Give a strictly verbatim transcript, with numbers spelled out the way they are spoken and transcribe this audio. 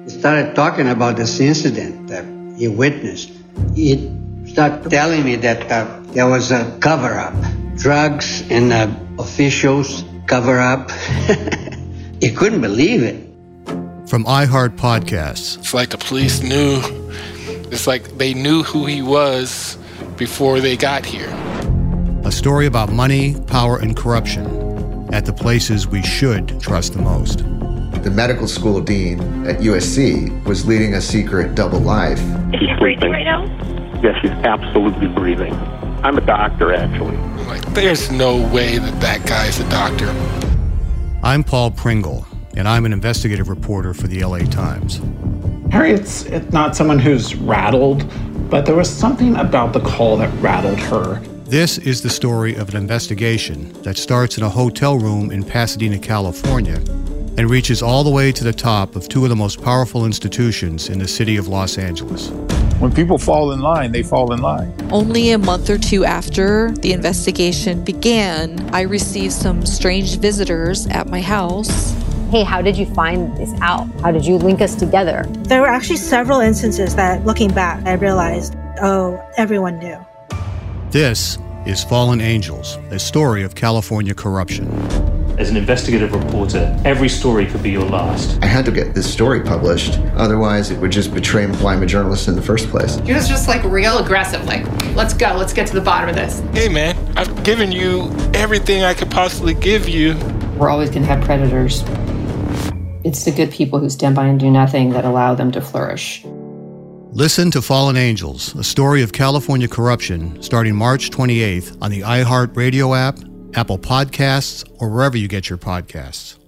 He started talking about this incident that he witnessed. He started telling me that uh, there was a cover-up, drugs and uh, officials cover-up. He couldn't believe it. From iHeart Podcasts. It's like the police knew. It's like they knew who he was before they got here. A story about money, power, and corruption at the places we should trust the most. The medical school dean at U S C was leading a secret double life. Is she breathing right now? Yes, she's absolutely breathing. I'm a doctor, actually. Like, there's no way that that guy's a doctor. I'm Paul Pringle, and I'm an investigative reporter for the L A Times. Harriet's not someone who's rattled, but there was something about the call that rattled her. This is the story of an investigation that starts in a hotel room in Pasadena, California, and reaches all the way to the top of two of the most powerful institutions in the city of Los Angeles. When people fall in line, they fall in line. Only a month or two after the investigation began, I received some strange visitors at my house. Hey, how did you find this out? How did you link us together? There were actually several instances that, looking back, I realized, oh, everyone knew. This is Fallen Angels, a story of California corruption. As an investigative reporter, every story could be your last. I had to get this story published, otherwise it would just betray why I'm a journalist in the first place. He was just like real aggressive, like, let's go, let's get to the bottom of this. Hey man, I've given you everything I could possibly give you. We're always going to have predators. It's the good people who stand by and do nothing that allow them to flourish. Listen to Fallen Angels, a story of California corruption, starting March twenty-eighth on the iHeart Radio app, Apple Podcasts, or wherever you get your podcasts.